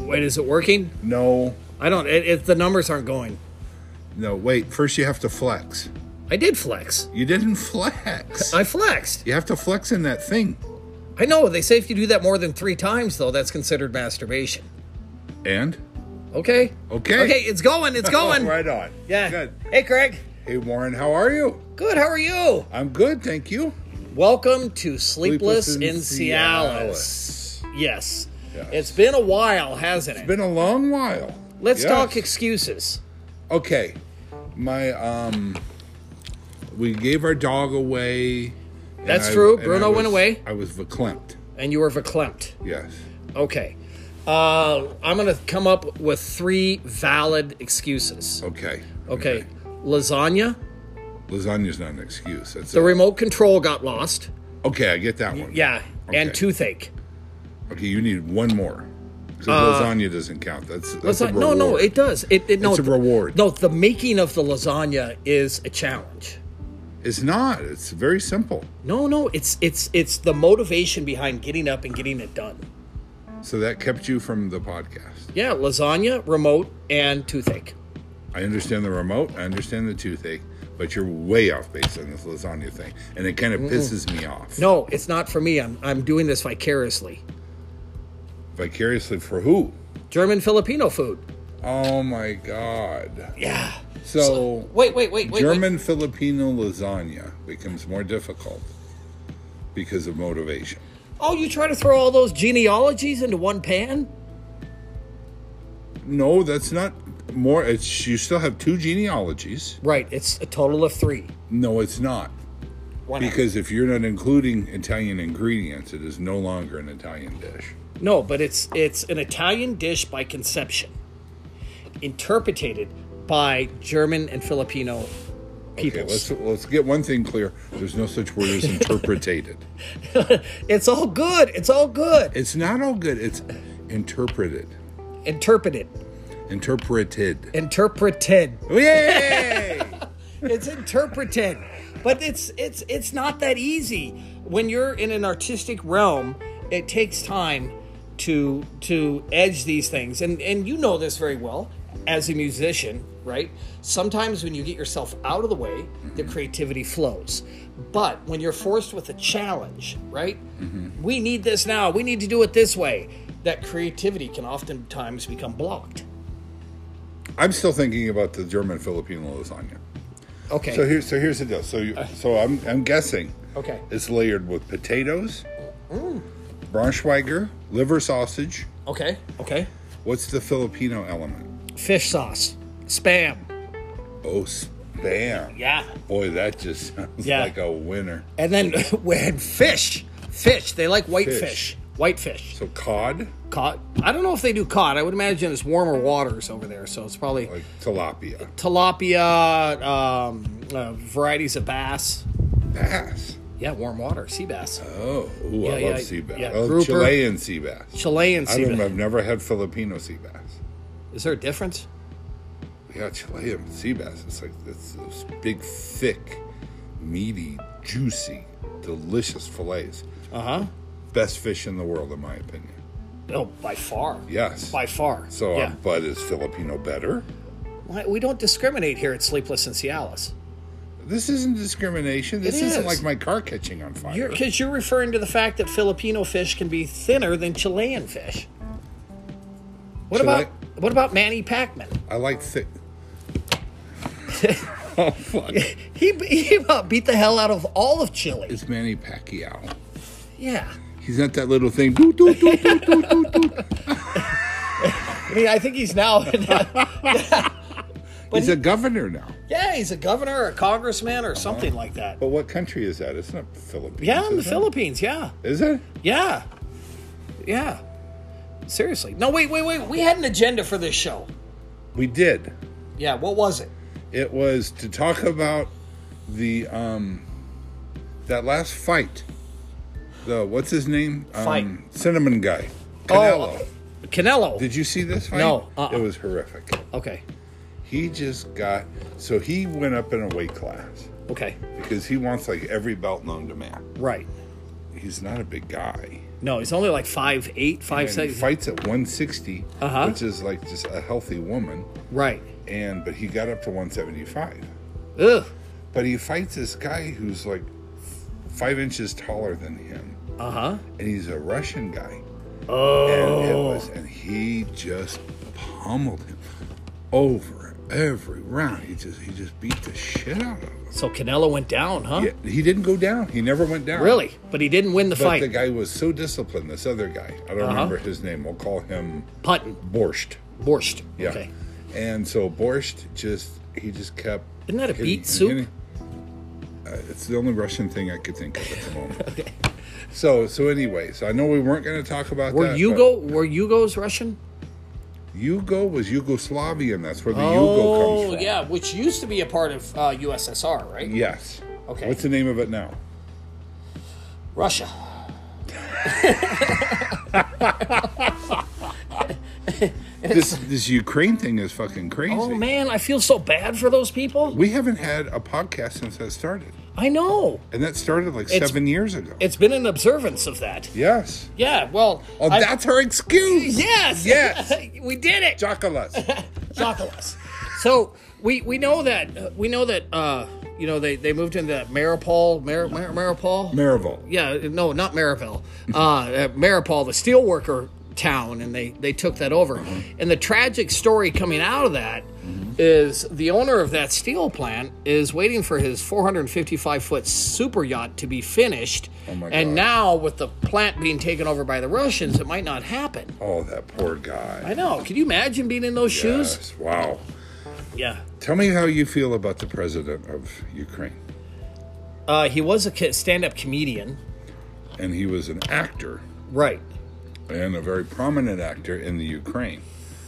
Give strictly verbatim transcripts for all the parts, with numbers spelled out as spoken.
Wait, is it working? No. I don't. It, it, the numbers aren't going. No, wait. First you have to flex. I did flex. You didn't flex. I flexed. You have to flex in that thing. I know. They say if you do that more than three times, though, that's considered masturbation. And? Okay. Okay. Okay, it's going. It's going. Right on. Yeah. Good. Hey, Craig. Hey, Warren, how are you? Good. How are you? I'm good, thank you. Welcome to Sleepless, Sleepless in in Cialis. Cialis. Yes. Yes. It's been a while, hasn't it? It's been a long while. Let's Yes. talk excuses. Okay. My, um, we gave our dog away. and That's I- true. and Bruno I went was- away. I was verklempt. And you were verklempt. Yes. Okay. Uh, I'm going to come up with three valid excuses. Okay. Okay. Lasagna. Lasagna's not an excuse. That's The a- remote control got lost. okay, I get that one. Yeah. And Okay. toothache. Okay, you need one more. Because lasagna doesn't count. That's, that's a Lasa- no, no, reward. it does. It, it, no, It's a reward. No, the making of the lasagna is a challenge. It's not. It's very simple. No, no, it's it's it's the motivation behind getting up and getting it done. So that kept you from the podcast. Yeah, lasagna, remote, and toothache. I understand the remote. I understand the toothache. But you're way off base on this lasagna thing. And it kind of pisses me off. No, it's not for me. I'm I'm doing this vicariously. Vicariously for who? German Filipino food. Oh, my God. Yeah. So, Wait, wait, wait, wait. German wait. Filipino lasagna becomes more difficult because of motivation. Oh, you try to throw all those genealogies into one pan? No, that's not more. It's you still have two genealogies. Right. It's a total of three. No, it's not. Why not? Because if you're not including Italian ingredients, it is no longer an Italian dish. No, but it's it's an Italian dish by conception, interpreted by German and Filipino Okay, peoples. let's let's get one thing clear. There's no such word as interpreted. It's all good. It's all good. It's not all good. It's interpreted. Interpreted. Interpreted. Interpreted. Yay! It's interpreted. But it's it's it's not that easy. When you're in an artistic realm, it takes time to to edge these things. And and you know this very well as a musician, right? Sometimes when you get yourself out of the way, the creativity flows. But when you're forced with a challenge, right? Mm-hmm. We need this now. We need to do it this way. That creativity can oftentimes become blocked. I'm still thinking about the German Filipino lasagna. Okay. So here's so here's the deal. So you, so I'm I'm guessing. Okay. It's layered with potatoes, Braunschweiger, liver sausage. Okay. Okay. What's the Filipino element? Fish sauce. Spam. Oh, spam. Yeah. Boy, that just sounds Yeah. like a winner. And then when fish. Fish. They like white Fish. fish. White fish. So cod, Cod. I don't know if they do cod. I would imagine it's warmer waters over there, so it's probably like tilapia, tilapia, um, uh, varieties of bass. bass. Yeah, warm water, sea bass. Oh, ooh, Yeah, I yeah, love sea bass. yeah, Oh, grouper. Chilean sea bass. Chilean I sea don't. bass. I've never had Filipino sea bass. Is there a difference? Yeah, Chilean sea bass. It's like it's those big, thick, meaty, juicy, delicious fillets. Uh huh. Best fish in the world, in my opinion. Oh, by far. Yes. By far. So, yeah. uh, but is Filipino better? Why- we don't discriminate here at Sleepless in Cialis. This isn't discrimination. This It isn't is. like my car catching on fire. Because you're, you're referring to the fact that Filipino fish can be thinner than Chilean fish. What Chile- about what about Manny Pacman? I like thick. Oh fuck! He, he about beat the hell out of all of Chile. It's Manny Pacquiao. Yeah. He's not that little thing. Doot, doot, doot, doot, doot, doot, doot. I mean, I think he's now. yeah. But He's he- a governor now. yeah, he's a governor or a congressman or something like that. But what country is that? It's not Philippines. Yeah, in the is it? Philippines. Yeah. Is it? Yeah. Yeah. Seriously. No, wait, wait, wait. We had an agenda for this show. We did. Yeah. What was it? It was to talk about the um that last fight. The what's his name? Fight. Um, Cinnamon guy. Canelo. Oh, Canelo. Did you see this fight? No, uh-uh. It was horrific. Okay. He just got so he went up in a weight class Okay. because he wants like every belt known to man. Right. He's not a big guy. No, he's only like five eight, five And he six. fights at one sixty, Uh-huh. which is like just a healthy woman. Right. And but he got up to one seventy-five. Ugh. But he fights this guy who's like five inches taller than him, Uh huh. and he's a Russian guy. Oh. And it was, and he just pummeled him over every round. He just he just beat the shit out of him. So Canelo went down, huh? Yeah, he didn't go down. He never went down. Really? But he didn't win the But fight. the guy was so disciplined. This other guy, I don't Uh-huh. remember his name. We'll call him Puttin. Borscht. Borscht. Yeah. Okay. And so Borscht just he just kept. Isn't that a hitting beet and soup? hitting. Uh, it's the only Russian thing I could think of at the moment. Okay. So so anyway, so I know we weren't going to talk about Were that. Yugo? Were Yugos Russian? Yugo was Yugoslavian. That's where the Oh, Yugo comes from. yeah, which used to be a part of uh, U S S R, right? Yes. Okay. What's the name of it now? Russia. This this Ukraine thing is fucking crazy. Oh man, I feel so bad for those people. We haven't had a podcast since that started. I know. And that started like It's- seven years ago. It's been an observance of that. Yes. Yeah, well. Oh, I- that's her excuse. Yes. Yes. We did it. Chocolate. Chocolate. So we we know that uh, we know that uh, you know they, they moved into that Maripol, Mar, Mar, Maripol. Marival. Yeah, no, not Mariville. Uh, uh, Maripol, the steelworker town, and they, they took that over. Mm-hmm. And the tragic story coming out of that is the owner of that steel plant is waiting for his four hundred fifty-five foot super yacht to be finished. Oh my and God. now with the plant being taken over by the Russians, it might not happen. Oh, that poor guy. I know. Can you imagine being in those shoes? Yes. Wow. Yeah. Tell me how you feel about the president of Ukraine. Uh, he was a ki- stand-up comedian. And he was an actor, Right. and a very prominent actor in the Ukraine.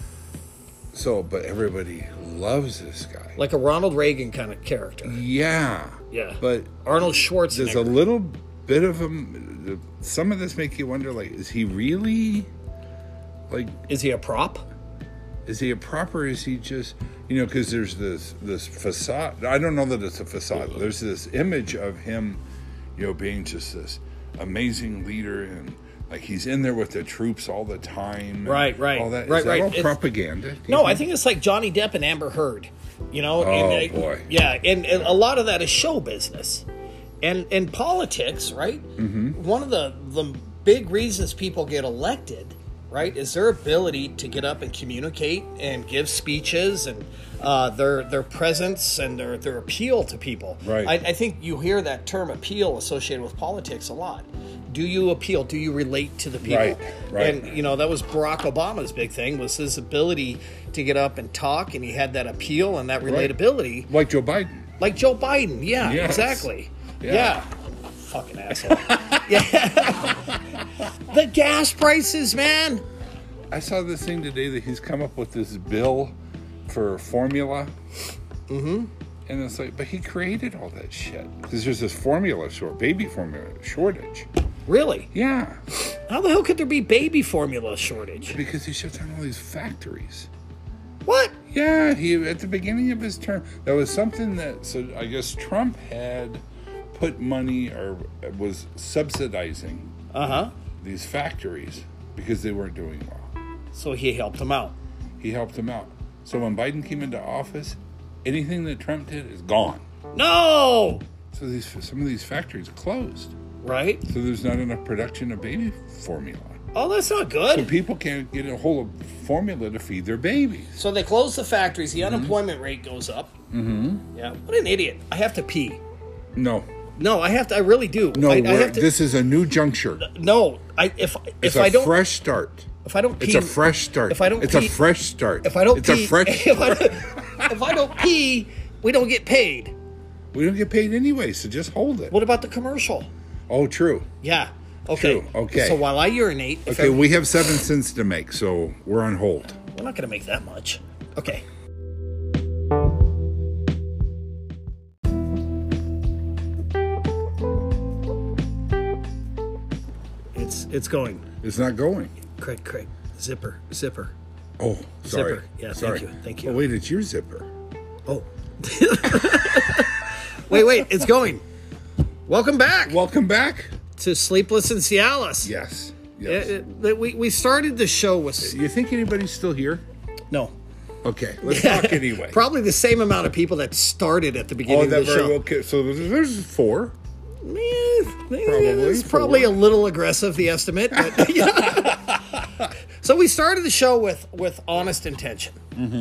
So, but everybody loves this guy. Like a Ronald Reagan kind of character. Yeah. Yeah. But Arnold Schwarzenegger. there's a little bit of him. Some of this make you wonder, like, is he really, like, Is he a prop? is he a proper? Is he just, you know, because there's this this facade. I don't know that it's a facade. There's this image of him, you know, being just this amazing leader, and like he's in there with the troops all the time. and Right, right, all that. right, is that right. all It's- propaganda? do you No, I think? think it's like Johnny Depp and Amber Heard. You know? Oh, and, uh, boy. Yeah, and, and a lot of that is show business. And and politics, right? Mm-hmm. One of the, the big reasons people get elected, right, is their ability to get up and communicate and give speeches and uh, their their presence and their, their appeal to people. Right. I, I think you hear that term appeal associated with politics a lot. Do you appeal? Do you relate to the people? Right, right. And you know, that was Barack Obama's big thing, was his ability to get up and talk, and he had that appeal and that Right. relatability. like Joe Biden. Like Joe Biden. Yeah, Yes. exactly. Yeah. Yeah. Fucking asshole. Yeah. The gas prices, man. I saw this thing today that he's come up with this bill for formula. Mm-hmm. And it's like, but he created all that shit. Because there's this formula short, baby formula shortage. Really? Yeah. How the hell could there be baby formula shortage? Because he shut down all these factories. What? Yeah, he at the beginning of his term, that was something that, so I guess Trump had put money or was subsidizing Uh-huh. these factories because they weren't doing well. So he helped them out. He helped them out. So when Biden came into office, anything that Trump did is gone. No! So these some of these factories closed. Right? So there's not enough production of baby formula. Oh, that's not So good. people can't get a hold of formula to feed their babies. So they close the factories, the unemployment rate goes up. Mm-hmm. Yeah. What an idiot. I have to pee. No. No, I have to. I really do. No, I, I we're- have to. this is a new juncture. No, I if It's if a I don't fresh start. if I don't pee It's a fresh start. if I don't It's pee- a fresh start. if I don't it's pee a fresh if, I start. don't, if I don't pee, we don't get paid. We don't get paid anyway, so just hold it. What about the commercial? Oh, true. Yeah. Okay. True, okay. So while I urinate, if Okay, I, we have seven cents to make, so we're on hold. we're not going to make that much. Okay. It's it's going. It's not going. Craig, Craig, zipper, zipper. Oh, sorry. Zipper. Yeah, thank sorry. you, thank you. Oh, wait, it's your zipper. Oh. wait, wait, it's going. Welcome back Welcome back. to Sleepless in Cialis. Yes. Yes. It- it- we we started the show with You think anybody's still here? no. Okay, let's talk anyway. Probably the same amount of people that started at the beginning Oh, of that the very show. well. ca- So there's, there's four. Eh, Probably it's probably four. a little aggressive, the estimate. But, yeah. So we started the show with with honest intention.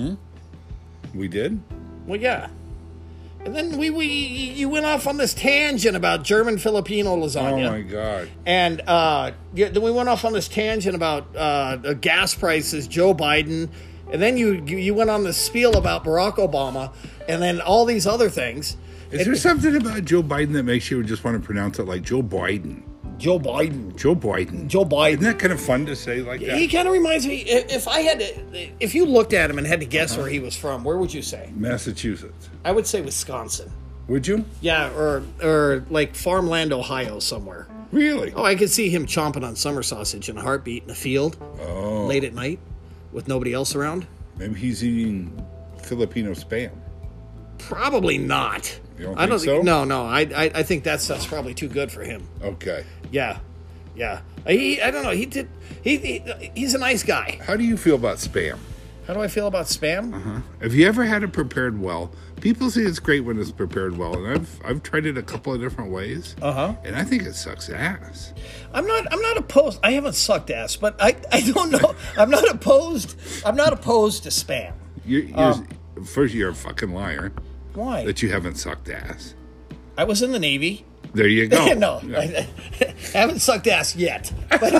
We did. Well, yeah. And then we, we you went off on this tangent about German Filipino Oh lasagna. my God. And uh, yeah, then we went off on this tangent about uh, the gas prices, Joe Biden, and then you, you you went on this spiel about Barack Obama, and then all these other things. Is there something about Joe Biden that makes you just want to pronounce it like Joe Biden? Joe Biden. Joe Biden. Joe Biden. Isn't that kind of fun to say like that? He kind of reminds me. i- If I had to, if you looked at him and had to guess where he was from, where would you say? Massachusetts. I would say Wisconsin. Would you? Yeah, or or like farmland, Ohio, somewhere. Really? Oh, I could see him chomping on summer sausage in a heartbeat in a field Oh. late at night with nobody else around. Maybe he's eating Filipino spam. Probably not. You don't I don't think so? No, no. I, I I think that stuff's probably too good for him. Okay. Yeah, yeah. He I don't know. He did. He, he he's a nice guy. How do you feel about spam? How do I feel about spam? Huh? Have you ever had it prepared well? People say it's great when it's prepared well, and I've I've tried it a couple of different ways, Uh huh. and I think it sucks ass. I'm not. I'm not opposed. I haven't sucked ass, but I. I don't know. I'm not opposed. I'm not opposed to spam. You're, you're, Um, first, you're a fucking liar Why? that you haven't sucked ass. I was in the Navy. There you go. no, Yeah. I, I haven't sucked ass yet.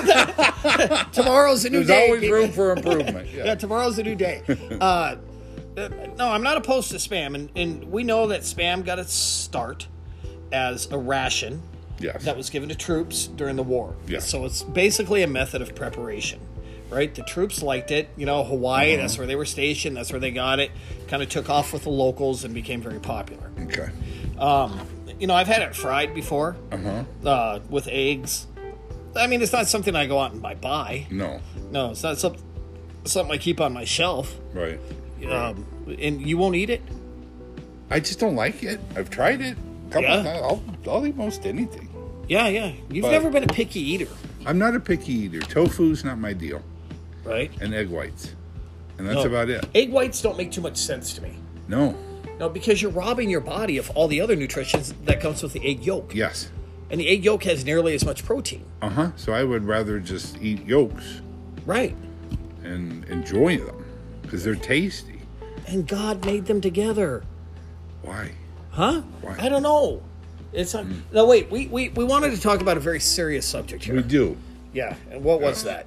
But tomorrow's a new There's day. always people. room for improvement. Yeah, Yeah. tomorrow's a new day. Uh, uh, no, I'm not opposed to spam, and, and we know that spam got its start as a ration Yes. that was given to troops during the war. Yeah. So it's basically a method of preparation, right? The troops liked it. You know, Hawaii, Uh-huh. that's where they were stationed. That's where they got it. Kind of took off with the locals and became very popular. Okay. You know, I've had it fried before Uh-huh. uh, with eggs. I mean, it's not something I go out and buy. buy. No. No, it's not some, something I keep on my shelf. Right. Um, and you won't eat it? I just don't like it. I've tried it a couple Yeah? of times. I'll, I'll eat most anything. Yeah, yeah. You've But- never been a picky eater, I'm not a picky eater. Tofu's not my deal. right? And egg whites. And that's No. about it. Egg whites don't make too much sense to me. No. No, because you're robbing your body of all the other nutrition that comes with the egg yolk. Yes. And the egg yolk has nearly as much protein. Uh-huh. So I would rather just eat yolks Right. and enjoy them because they're tasty. And God made them together. Why? Huh? Why? I don't know. It's not, no, wait. We, we we wanted to talk about a very serious subject here. We do. Yeah. And what was that?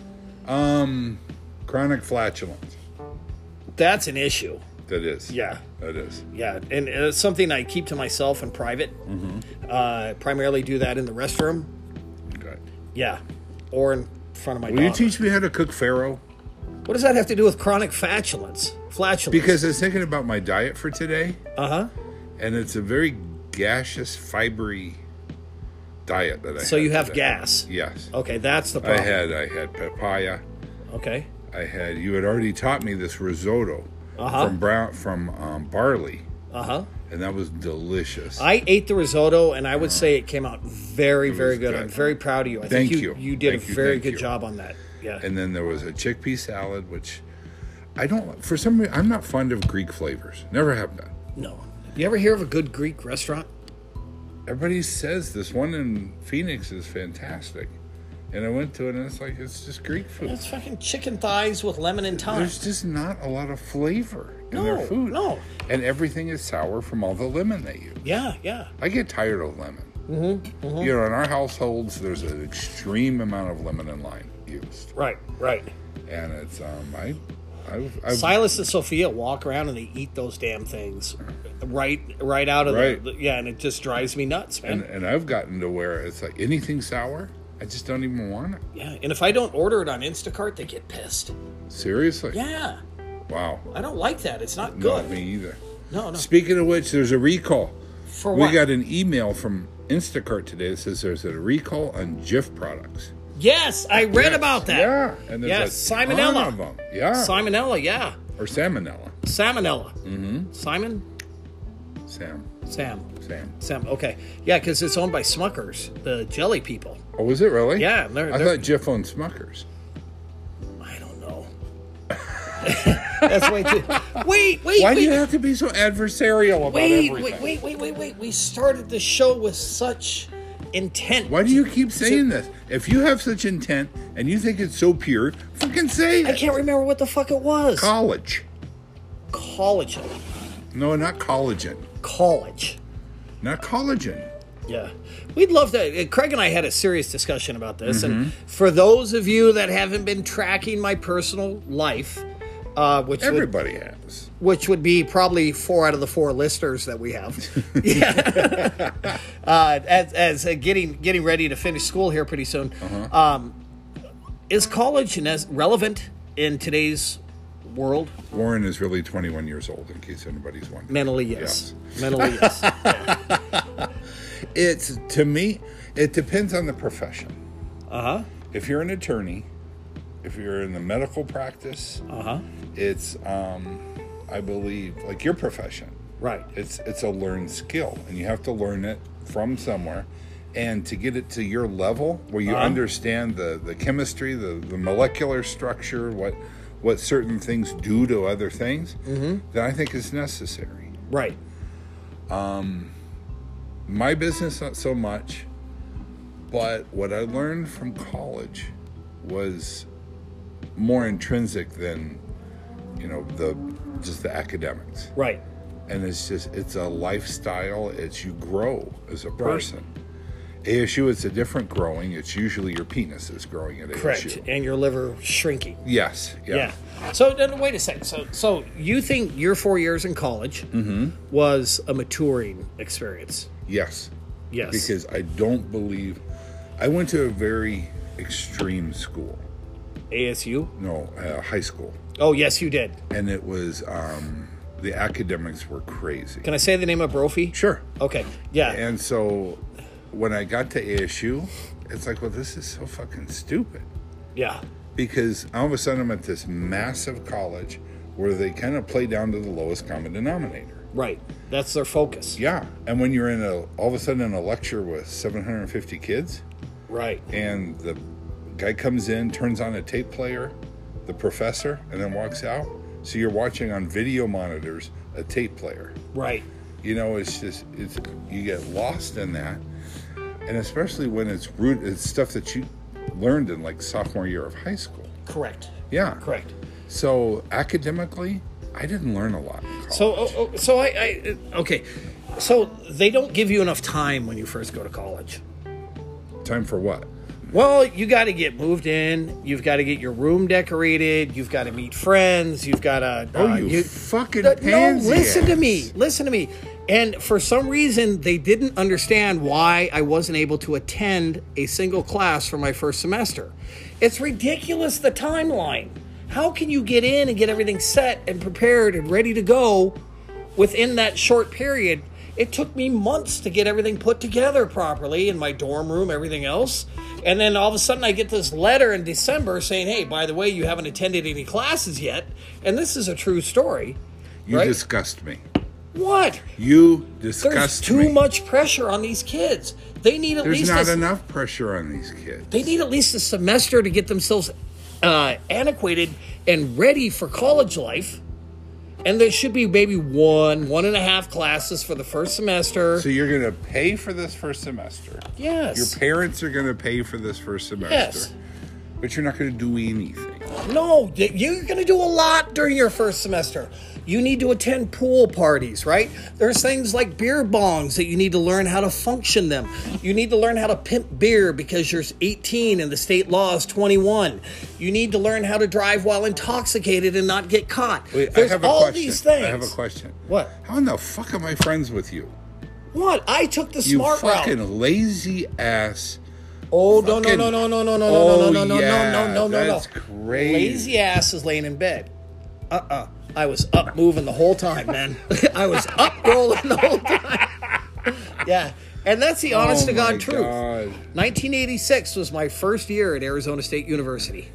Um, chronic flatulence. That's an issue. That is. Yeah. That is. Yeah, and it's something I keep to myself in private. Mm-hmm. Uh, primarily do that in the restroom. Okay. Yeah, or in front of my Will you daughter. teach me how to cook farro? What does that have to do with chronic flatulence? Flatulence. Because I was thinking about my diet for today, uh huh. and it's a very gaseous, fibery diet that I So had you have today. gas. Yes. Okay, that's the I problem. had I had papaya. Okay. I had you had already taught me this risotto Uh-huh. from brown from um, barley, Uh huh. and that was delicious. I ate the risotto, and I would say it came out very, very was good. good. I'm very proud of you. I Thank think you, you. did Thank a you, very thank good you. job on that. Yeah. And then there was a chickpea salad, which I don't for some reason I'm not fond of Greek flavors. Never have been. no. You ever hear of a good Greek restaurant? Everybody says this one in Phoenix is fantastic, and I went to it and it's like it's just Greek food. It's fucking chicken thighs with lemon and thyme. There's just not a lot of flavor in No, their food. no. And everything is sour from all the lemon they use. Yeah, yeah. I get tired of lemon. Mm-hmm, mm-hmm. You know, in our households, there's an extreme amount of lemon and lime used, Right, right. and it's um, I, I've, I've Silas and Sophia walk around and they eat those damn things right right out of Right. the, the yeah, and it just drives me nuts, man. and, and I've gotten to where it's like anything sour, I just don't even want it. Yeah, and if I don't order it on Instacart, they get pissed. Seriously? Yeah, Wow. I don't like that. It's not Not good. me either. No, no. Speaking of which, there's a recall. For We what? got an email from Instacart today that says there's a recall on Jif products. Yes, I read Yes. about that. Yeah, and there's Yes, a ton Salmonella. of them. Yeah, Salmonella, yeah. or salmonella. Salmonella. Mm-hmm. Simon? Sam. Sam. Sam. Sam. Okay. Yeah, because it's owned by Smuckers, the jelly people. Oh, was it really? Yeah. They're, I they're, thought Jif owned Smuckers. I don't know. That's way too. Wait, wait, Why wait. do you have to be so adversarial about wait, everything? wait, wait, wait, wait, wait. We started the show with such intent. Why do you keep saying this? If you have such intent and you think it's so pure, fucking say I it. can't remember what the fuck it was. College. Collagen. No, not collagen. College. Not collagen. Yeah. We'd love to. Craig and I had a serious discussion about this. Mm-hmm. And for those of you that haven't been tracking my personal life, uh, which would, Everybody has. which would be probably four out of the four listeners that we have, yeah, uh, as as uh, getting getting ready to finish school here pretty soon, Uh-huh. um, is college and as relevant in today's world? Warren is really twenty-one years old, in case anybody's wondering. Mentally, yes. Mentally, yes. Yeah. It's, to me, it depends on the profession. Uh huh. If you're an attorney, if you're in the medical practice, Uh huh. it's, um, I believe, like your profession. Right. It's it's a learned skill, and you have to learn it from somewhere. And to get it to your level, where you Uh-huh. understand the, the chemistry, the, the molecular structure, what what certain things do to other things, Mm-hmm. then I think is necessary. Right. My business, not so much, but what I learned from college was more intrinsic than, you know, the just the academics. Right. And it's just, it's a lifestyle. It's you grow as a person. A S U, it's a different growing. It's usually your penis is growing at A S U. Correct. And your liver shrinking. Yes. Yeah. Yeah. So then, wait a second. So, so you think your four years in college was a maturing experience? Yes. Yes. Because I don't believe, I went to a very extreme school. A S U? No, uh, high school. Oh, yes, you did. And it was, um, the academics were crazy. Can I say the name of Brophy? Sure. Okay. Yeah. And so when I got to A S U, it's like, well, this is so fucking stupid. Yeah. Because all of a sudden I'm at this massive college where they kind of play down to the lowest common denominator. Right. That's their focus. Yeah. And when you're in a, all of a sudden in a lecture with seven hundred fifty kids, Right. and the guy comes in, turns on a tape player, the professor, and then walks out. So you're watching on video monitors a tape player. Right. You know, it's just, it's, you get lost in that. And especially when it's root, it's stuff that you learned in like sophomore year of high school. Correct. Yeah. Correct. So academically, I didn't learn a lot in college. So, oh, oh, so I, I, okay. So they don't give you enough time when you first go to college. Time for what? Well, you got to get moved in. You've got to get your room decorated. You've got to meet friends. You've got to. Oh, you, fucking No, pansy listen to ass. me. Listen to me. And for some reason, they didn't understand why I wasn't able to attend a single class for my first semester. It's ridiculous, the timeline. How can you get in and get everything set and prepared and ready to go within that short period? It took me months to get everything put together properly in my dorm room, everything else. And then all of a sudden I get this letter in December saying, hey, by the way, you haven't attended any classes yet. And this is a true story. You right? disgust me. What? You There's disgust too me. much pressure on these kids. They need at There's least not a, enough pressure on these kids. they need at least a semester to get themselves uh, antiquated and ready for college life. And there should be maybe one, one and a half classes for the first semester. So you're going to pay for this first semester. Yes. Your parents are going to pay for this first semester. Yes. But you're not going to do anything. No, you're going to do a lot during your first semester. You need to attend pool parties, right? There's things like beer bongs that you need to learn how to function them. You need to learn how to pimp beer because you're eighteen and the state law is twenty-one. You need to learn how to drive while intoxicated and not get caught. Wait, There's I have a all question. these things. I have a question. What? How in the fuck am I friends with you? What? I took the You smart fucking route. lazy ass. Oh, no, no, fucking- no, no, no, no, no, no, Oh, no, no, no, yeah, no, no, no, no. that's crazy. Lazy ass is laying in bed. Uh-uh. I was up moving the whole time, man. I was up rolling the whole time. Yeah. And that's the honest Oh to God my truth. God. nineteen eighty-six was my first year at Arizona State University.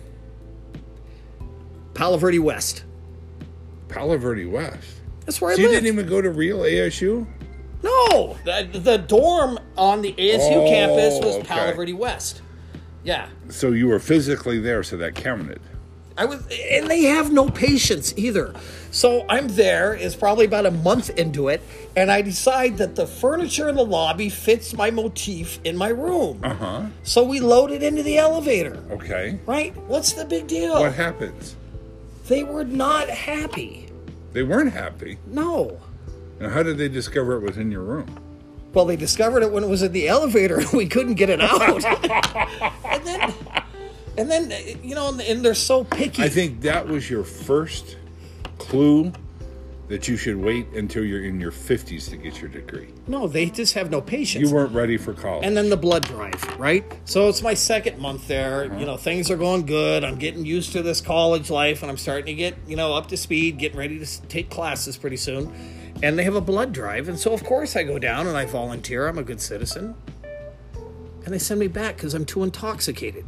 Palo Verde West. Palo Verde West. That's where I So you lived. didn't even go to real A S U? No, the, the dorm on the A S U Oh, campus was okay. Palo Verde West. Yeah. So you were physically there, so that counted. I was, and they have no patience either. So I'm there. It's probably about a month into it, and I decide that the furniture in the lobby fits my motif in my room. Uh huh. So we load it into the elevator. Okay. Right? What's the big deal? What happens? They were not happy. They weren't happy. No. Now, how did they discover it was in your room? Well, they discovered it when it was in the elevator, and we couldn't get it out. and then, and then, you know, and they're so picky. I think that was your first clue that you should wait until you're in your fifties to get your degree. No, they just have no patience. You weren't ready for college. And then the blood drive, right? So it's my second month there. Uh-huh. You know, things are going good. I'm getting used to this college life, and I'm starting to get, you know, up to speed, getting ready to s- take classes pretty soon. And they have a blood drive, and so of course I go down and I volunteer. I'm a good citizen. And they send me back because I'm too intoxicated.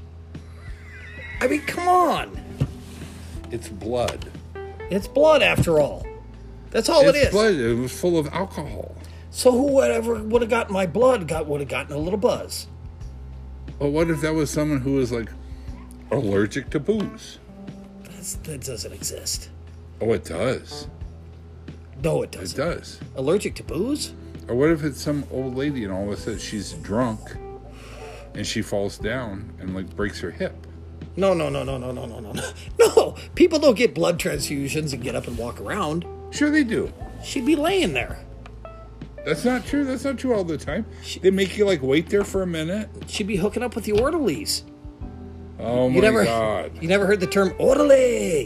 I mean, come on. It's blood. It's blood after all. That's all it's it is. blood. It was full of alcohol. So whoever would have gotten my blood got would have gotten a little buzz. But what if that was someone who was like allergic to booze? That's, that doesn't exist. Oh, it does. No, it It doesn't. does. Allergic to booze? Or what if it's some old lady and all of a sudden she's drunk and she falls down and like breaks her hip? No, no, no, no, no, no, no, no, no. No, people don't get blood transfusions and get up and walk around. Sure they do. She'd be laying there. That's not true. That's not true all the time. They make you like wait there for a minute. She'd be hooking up with the orderlies. Oh my You never, God. you never heard the term orderly.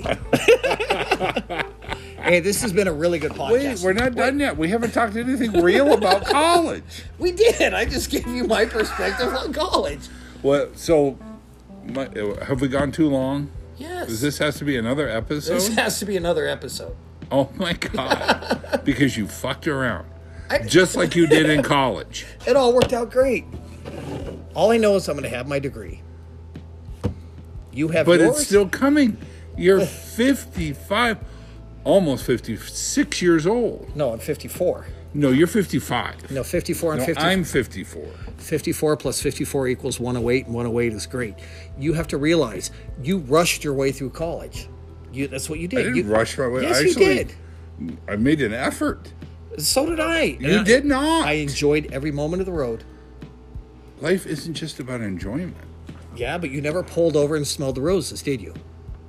Hey, this has been a really good podcast. Wait, we're not done yet. We haven't talked anything real about college. We did. I just gave you my perspective on college. Well, so my, have we gone too long? Yes. Does this has to be another episode? This has to be another episode. Oh my God. Because you fucked around. I- Just like you did in college. It all worked out great. All I know is I'm going to have my degree. You have But yours? it's still coming. You're fifty-five, almost fifty-six years old. No, I'm fifty-four. No, you're fifty-five. No, fifty-four and No, fifty. I'm fifty-four. fifty-four plus fifty-four equals one oh eight, and one oh eight is great. You have to realize you rushed your way through college. You, that's what you did. I didn't you, rush my way. Yes, I you actually, did. I made an effort. So did I. You And did not. I enjoyed every moment of the road. Life isn't just about enjoyment. Yeah, but you never pulled over and smelled the roses, did you?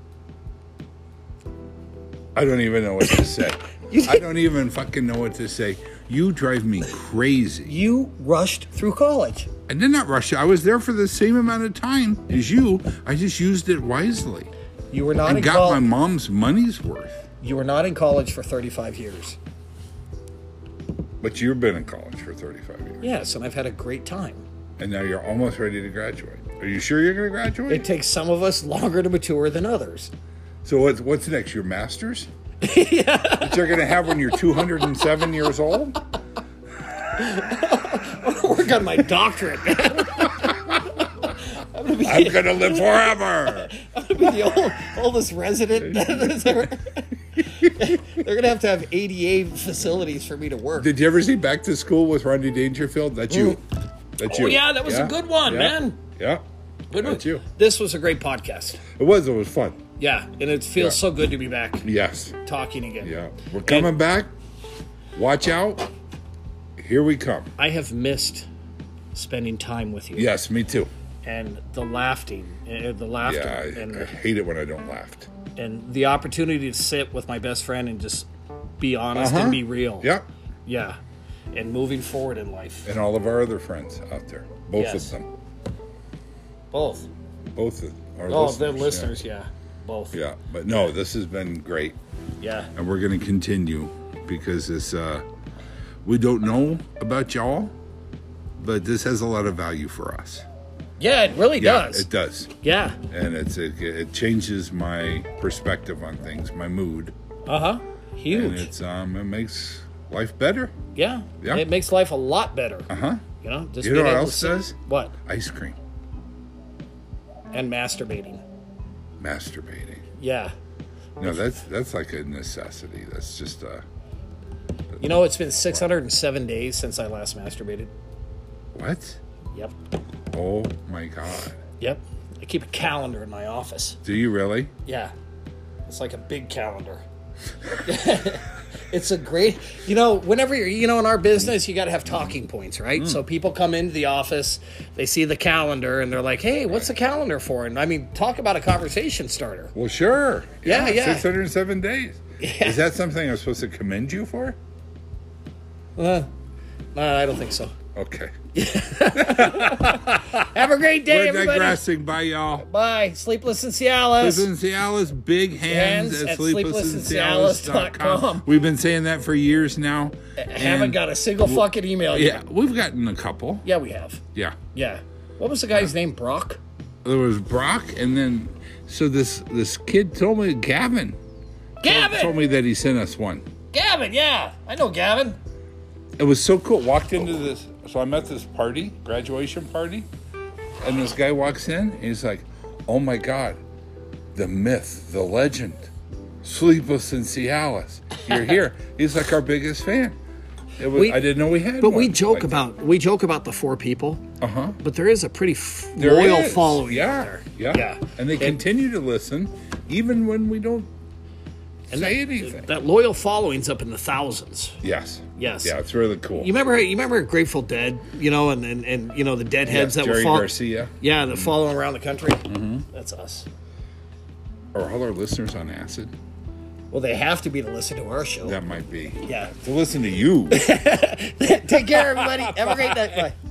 I don't even know what to say. You did- I don't even fucking know what to say. You drive me crazy. You rushed through college. I did not rush it. I was there for the same amount of time as you. I just used it wisely. You were not And in got college. my mom's money's worth. You were not in college for thirty-five years. But you've been in college for thirty-five years. Yes, and I've had a great time. And now you're almost ready to graduate. Are you sure you're going to graduate? It takes some of us longer to mature than others. So what's, what's next? Your master's? Yeah. That you're going to have when you're two hundred seven years old? Work on my doctorate, man. I'm gonna be, I'm going to live forever. I'm gonna be the old, oldest resident that's ever. They're gonna have to have A D A facilities for me to work. Did you ever see Back to School with Rodney Dangerfield? That's you. That's Oh you. yeah, that was a good one, Yeah. man. Yeah. Good one. That's you. This was a great podcast. It was. It was fun. Yeah, and it feels Yeah. so good to be back Yes. talking again. Yeah. We're coming And back. Watch out. Here we come. I have missed spending time with you. Yes, me too. And the laughing, uh, the laughter, Yeah, I, and I hate it when I don't laugh. and the opportunity to sit with my best friend and just be honest Uh-huh. and be real. Yeah. Yeah. And moving forward in life. And all of our other friends out there. Both Yes. of them. Both. Both of our Oh, listeners. the yeah. listeners, yeah. Both. Yeah. But no, this has been great. Yeah. And we're going to continue because this, uh, we don't know about y'all, but this has a lot of value for us. Yeah, it really Yeah, does. it does. Yeah. And it's it, it changes my perspective on things, my mood, Uh-huh. and Huge. it's um it makes life better. Yeah. Yeah. It makes life a lot better. Uh huh. You know, just You know being what able else to sit- does? What? Ice cream, And masturbating. masturbating. Yeah. No, that's that's like a necessity. That's just a You know, it's been six hundred seven days since I last masturbated. What? Yep. Oh my God. Yep. I keep a calendar in my office. Do you really? Yeah. It's like a big calendar. It's a great, you know, whenever you're, you know, in our business, you got to have talking points, right? Mm. So people come into the office, they see the calendar, and they're like, hey, what's the calendar for? And I mean, talk about a conversation starter. Well, sure. Yeah, yeah. six hundred seven days. Yeah. Is that something I'm supposed to commend you for? Uh, no, I don't think so. Okay. Have a great day, We're everybody. digressing. Bye, y'all. Bye. Sleepless in Cialis. Sleepless in Cialis, big hands, Hands at, at sleepless in sleepless cialis in dot cialis com. dot com. We've been saying that for years now. Haven't got a single fucking email Yeah, yet. we've gotten a couple. Yeah, we have. Yeah. Yeah. What was the guy's name? Brock? There was Brock, and then, so this this kid told me, Gavin. Gavin! Told me that he sent us one. Gavin, yeah. I know Gavin. It was so cool. Walked into this, so I'm at this party, graduation party, and this guy walks in, and he's like, oh my God, the myth, the legend, Sleepless in Cialis. You're here. He's like our biggest fan. It was, We- I didn't know we had But one. we joke Like, about we joke about the four people, Uh-huh. but there is a pretty f- There loyal is. following Yeah, out there. yeah, Yeah. And they And- continue to listen, even when we don't And say that, anything. that loyal following's up in the thousands. yes. Yes. Yeah, it's really cool. You remember you remember Grateful Dead, you know, and and, and you know the Deadheads Yeah, that Jerry were follow- Garcia. Yeah, that following around the country. Mm-hmm. That's us. Are all our listeners on acid? Well, they have to be to listen to our show. That might be. Yeah. To listen to you. Take care, everybody. Have a great night. Bye.